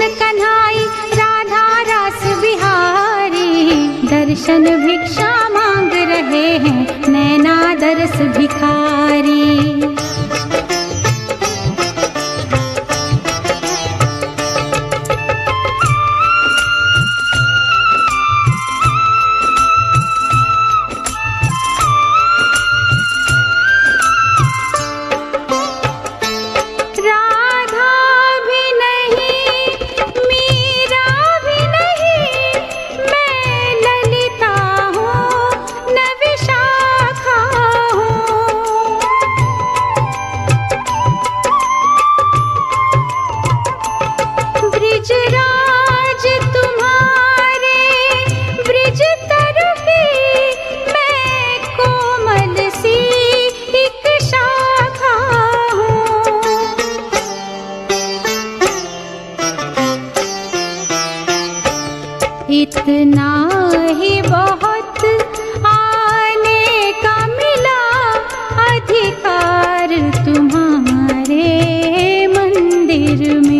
कन्हाई राधा रास बिहारी। दर्शन भिक्षा मांग रहे हैं नैना दरस भिखारी। ब्रिजराज तुम्हारे ब्रिज तरु की मैं कोमल सी एक शाखा हूँ। इतना ही बहुत आने का मिला अधिकार तुम्हारे मंदिर में।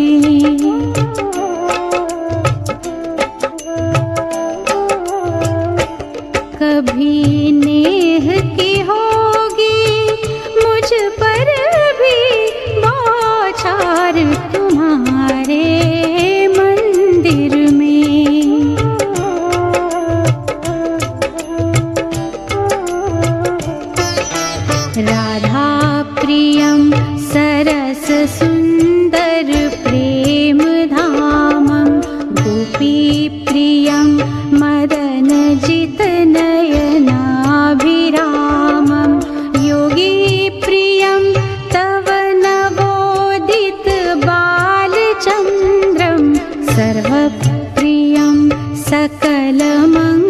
कभी नेह की होगी मुझ पर भी बौछार तुम्हारे मंदिर में। राधा प्रियम सरस सुंदर प्रेम धामम। गोपी प्रियम मदन जित नयनाभिरामम। योगी प्रियम तव नवोदित बालचंद्रम। सर्वप्रियम सकल मंगलम।